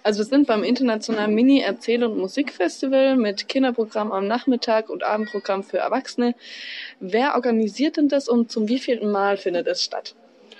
Also wir sind beim internationalen Mini-Erzähl- und Musikfestival mit Kinderprogramm am Nachmittag und Abendprogramm für Erwachsene. Wer organisiert denn das und zum wievielten Mal findet es statt?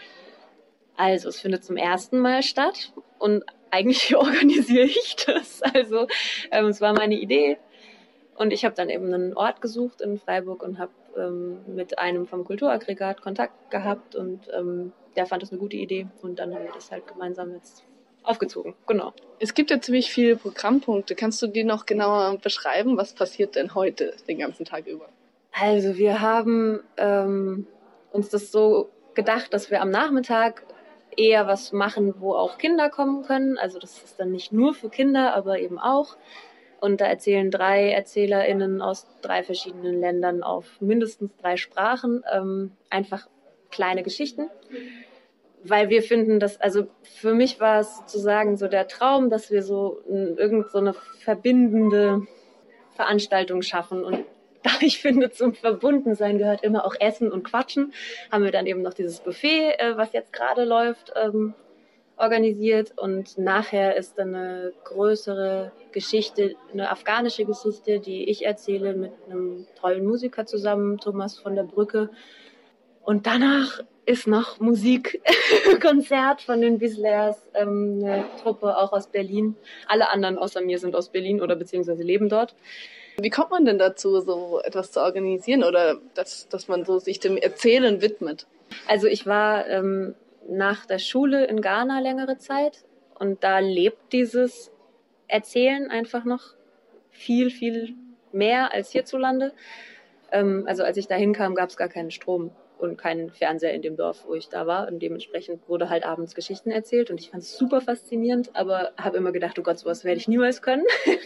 Also es findet zum ersten Mal statt und eigentlich organisiere ich das. Also es war meine Idee und ich habe dann eben einen Ort gesucht in Freiburg und habe mit einem vom Kulturaggregat Kontakt gehabt und der fand das eine gute Idee und dann haben wir das halt gemeinsam jetzt aufgezogen. Genau. Es gibt ja ziemlich viele Programmpunkte. Kannst du die noch genauer beschreiben? Was passiert denn heute den ganzen Tag über? Also wir haben uns das so gedacht, dass wir am Nachmittag eher was machen, wo auch Kinder kommen können. Also das ist dann nicht nur für Kinder, aber eben auch. Und da erzählen 3 ErzählerInnen aus 3 verschiedenen Ländern auf mindestens 3 Sprachen einfach kleine Geschichten. Weil wir finden, dass, also für mich war es sozusagen so der Traum, dass wir so irgend so eine verbindende Veranstaltung schaffen. Und da ich finde, zum Verbundensein gehört immer auch Essen und Quatschen, haben wir dann eben noch dieses Buffet, was jetzt gerade läuft, organisiert. Und nachher ist dann eine größere Geschichte, eine afghanische Geschichte, die ich erzähle mit einem tollen Musiker zusammen, Thomas von der Brücke. Und danach ist noch Musikkonzert von den Bislers, eine Truppe auch aus Berlin. Alle anderen außer mir sind aus Berlin oder beziehungsweise leben dort. Wie kommt man denn dazu, so etwas zu organisieren oder dass man so sich dem Erzählen widmet? Also ich war nach der Schule in Ghana längere Zeit und da lebt dieses Erzählen einfach noch viel, viel mehr als hierzulande. Also als ich da hinkam, gab es gar keinen Strom und keinen Fernseher in dem Dorf, wo ich da war. Und dementsprechend wurde halt abends Geschichten erzählt und ich fand es super faszinierend, aber habe immer gedacht, oh Gott, sowas werde ich niemals können.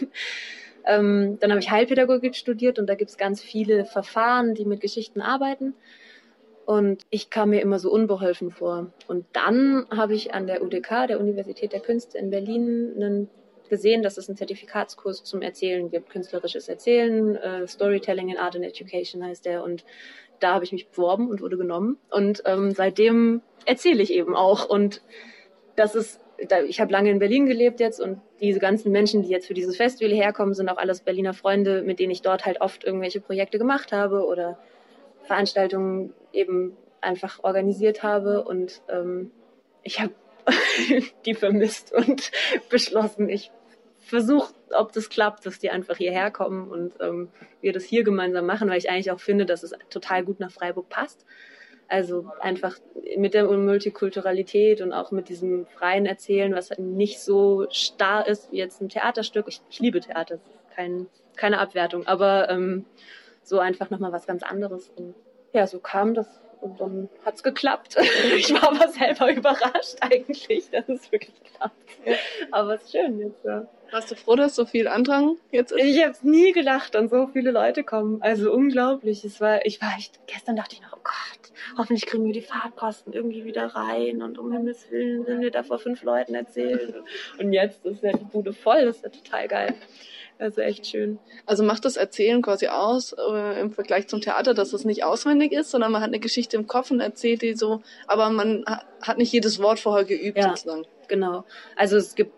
Dann habe ich Heilpädagogik studiert und da gibt es ganz viele Verfahren, die mit Geschichten arbeiten. Und ich kam mir immer so unbeholfen vor. Und dann habe ich an der UDK, der Universität der Künste in Berlin, gesehen, dass es einen Zertifikatskurs zum Erzählen gibt. Künstlerisches Erzählen, Storytelling in Art and Education heißt der. Und da habe ich mich beworben und wurde genommen. Und seitdem erzähle ich eben auch. Und das ist, ich habe lange in Berlin gelebt jetzt und diese ganzen Menschen, die jetzt für dieses Festival herkommen, sind auch alles Berliner Freunde, mit denen ich dort halt oft irgendwelche Projekte gemacht habe oder Veranstaltungen eben einfach organisiert habe und ich habe die vermisst und beschlossen, ich versuche, ob das klappt, dass die einfach hierher kommen und wir das hier gemeinsam machen, weil ich eigentlich auch finde, dass es total gut nach Freiburg passt. Also einfach mit der Multikulturalität und auch mit diesem freien Erzählen, was halt nicht so starr ist wie jetzt ein Theaterstück. Ich liebe Theater, das ist keine Abwertung, aber so einfach nochmal was ganz anderes. Und ja, so kam das und dann hat's geklappt. Ich war aber selber überrascht eigentlich, dass es wirklich klappt. Aber es ist schön jetzt, ja. Warst du froh, dass so viel Andrang jetzt ist? Ich habe es nie gedacht, dass so viele Leute kommen. Also unglaublich. Gestern dachte ich noch, oh Gott, hoffentlich kriegen wir die Fahrtkosten irgendwie wieder rein und um Himmels Willen sind wir da vor 5 Leuten erzählen. Und jetzt ist ja die Bude voll, das ist ja total geil. Also echt schön. Also macht das Erzählen quasi aus im Vergleich zum Theater, dass es nicht auswendig ist, sondern man hat eine Geschichte im Kopf und erzählt die so, aber man hat nicht jedes Wort vorher geübt sozusagen. Genau. Also es gibt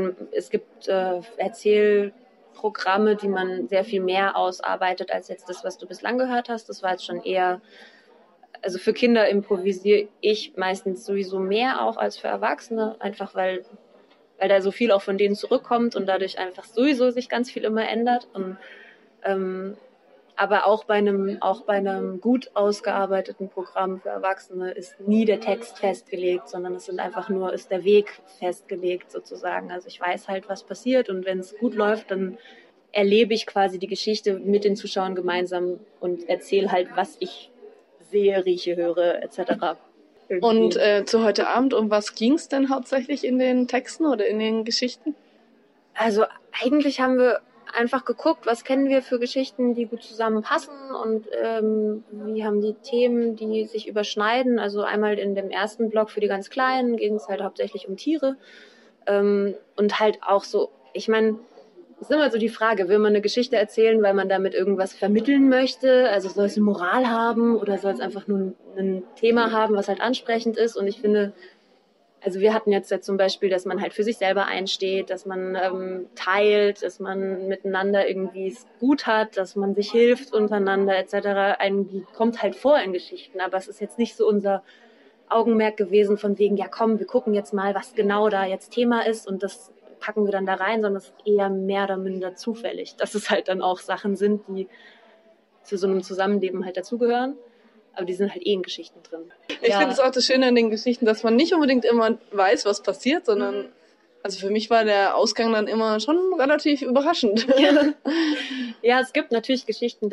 Erzählprogramme, die man sehr viel mehr ausarbeitet als jetzt das, was du bislang gehört hast. Das war jetzt schon eher, also für Kinder improvisiere ich meistens sowieso mehr auch als für Erwachsene, einfach weil da so viel auch von denen zurückkommt und dadurch einfach sowieso sich ganz viel immer ändert. Und aber auch bei einem gut ausgearbeiteten Programm für Erwachsene ist nie der Text festgelegt, sondern ist der Weg festgelegt sozusagen. Also ich weiß halt, was passiert und wenn es gut läuft, dann erlebe ich quasi die Geschichte mit den Zuschauern gemeinsam und erzähle halt, was ich sehe, rieche, höre etc. Und zu heute Abend, um was ging es denn hauptsächlich in den Texten oder in den Geschichten? Also eigentlich haben wir einfach geguckt, was kennen wir für Geschichten, die gut zusammenpassen und wie haben die Themen, die sich überschneiden. Also einmal in dem ersten Block für die ganz Kleinen ging es halt hauptsächlich um Tiere und halt auch so, ich meine, es ist immer so die Frage, will man eine Geschichte erzählen, weil man damit irgendwas vermitteln möchte? Also soll es eine Moral haben oder soll es einfach nur ein Thema haben, was halt ansprechend ist? Und ich finde, Also wir hatten jetzt zum Beispiel, dass man halt für sich selber einsteht, dass man teilt, dass man miteinander irgendwie es gut hat, dass man sich hilft untereinander etc. Kommt halt vor in Geschichten, aber es ist jetzt nicht so unser Augenmerk gewesen von wegen, ja komm, wir gucken jetzt mal, was genau da jetzt Thema ist und das packen wir dann da rein, sondern es ist eher mehr oder minder zufällig, dass es halt dann auch Sachen sind, die zu so einem Zusammenleben halt dazugehören. Aber die sind halt in Geschichten drin. Ich finde es auch das Schöne an den Geschichten, dass man nicht unbedingt immer weiß, was passiert, sondern also für mich war der Ausgang dann immer schon relativ überraschend. Ja, es gibt natürlich Geschichten,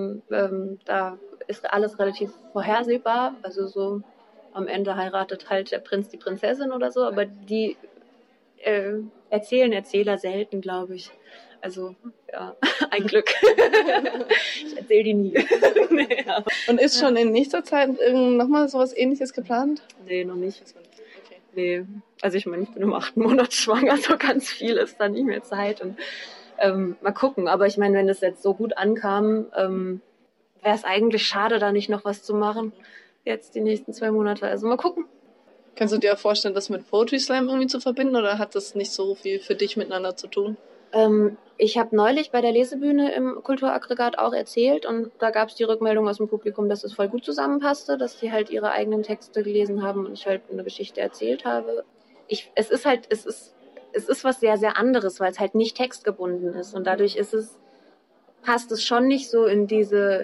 da ist alles relativ vorhersehbar. Also so am Ende heiratet halt der Prinz die Prinzessin oder so, aber die erzählen Erzähler selten, glaube ich. Also, ja, ein Glück. Ich erzähle die nie. Nee, ja. Und ist schon in nächster Zeit nochmal sowas Ähnliches geplant? Nee, noch nicht. Okay. Nee. Also ich meine, ich bin im 8. Monat schwanger, so ganz viel ist da nicht mehr Zeit. Und mal gucken. Aber ich meine, wenn das jetzt so gut ankam, wäre es eigentlich schade, da nicht noch was zu machen. Jetzt die nächsten 2 Monate. Also mal gucken. Kannst du dir vorstellen, das mit Poetry Slam irgendwie zu verbinden oder hat das nicht so viel für dich miteinander zu tun? Ich habe neulich bei der Lesebühne im Kulturaggregat auch erzählt und da gab es die Rückmeldung aus dem Publikum, dass es voll gut zusammenpasste, dass die halt ihre eigenen Texte gelesen haben und ich halt eine Geschichte erzählt habe. Es ist was sehr, sehr anderes, weil es halt nicht textgebunden ist und dadurch passt es schon nicht so in diese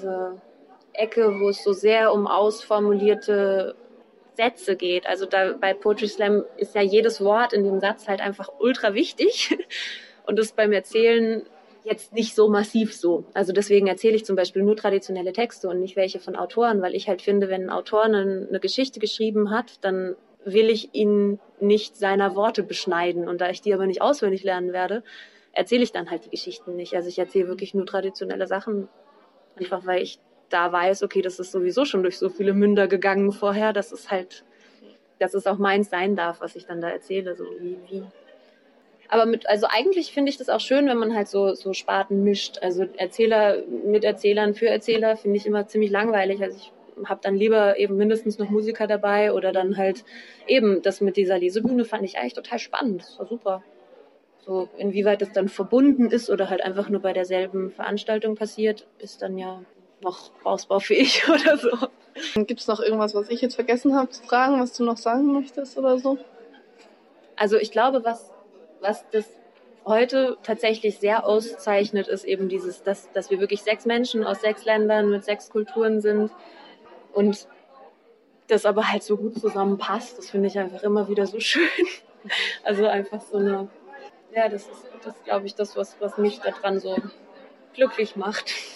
Ecke, wo es so sehr um ausformulierte Sätze geht. Also da bei Poetry Slam ist ja jedes Wort in dem Satz halt einfach ultra wichtig. Und das ist beim Erzählen jetzt nicht so massiv so. Also deswegen erzähle ich zum Beispiel nur traditionelle Texte und nicht welche von Autoren, weil ich halt finde, wenn ein Autor eine Geschichte geschrieben hat, dann will ich ihn nicht seiner Worte beschneiden. Und da ich die aber nicht auswendig lernen werde, erzähle ich dann halt die Geschichten nicht. Also ich erzähle wirklich nur traditionelle Sachen, einfach weil ich da weiß, okay, das ist sowieso schon durch so viele Münder gegangen vorher, dass es auch meins sein darf, was ich dann da erzähle, so wie. Aber also eigentlich finde ich das auch schön, wenn man halt so Sparten mischt. Also Erzähler mit Erzählern für Erzähler finde ich immer ziemlich langweilig. Also ich habe dann lieber eben mindestens noch Musiker dabei oder dann halt eben das mit dieser Lesebühne fand ich eigentlich total spannend. Das war super. So inwieweit das dann verbunden ist oder halt einfach nur bei derselben Veranstaltung passiert, ist dann ja noch ausbaufähig oder so. Gibt es noch irgendwas, was ich jetzt vergessen habe zu fragen, was du noch sagen möchtest oder so? Also ich glaube, was das heute tatsächlich sehr auszeichnet, ist eben dass wir wirklich 6 Menschen aus 6 Ländern mit 6 Kulturen sind und das aber halt so gut zusammenpasst. Das finde ich einfach immer wieder so schön. Also einfach das ist glaube ich, das, was mich daran so glücklich macht.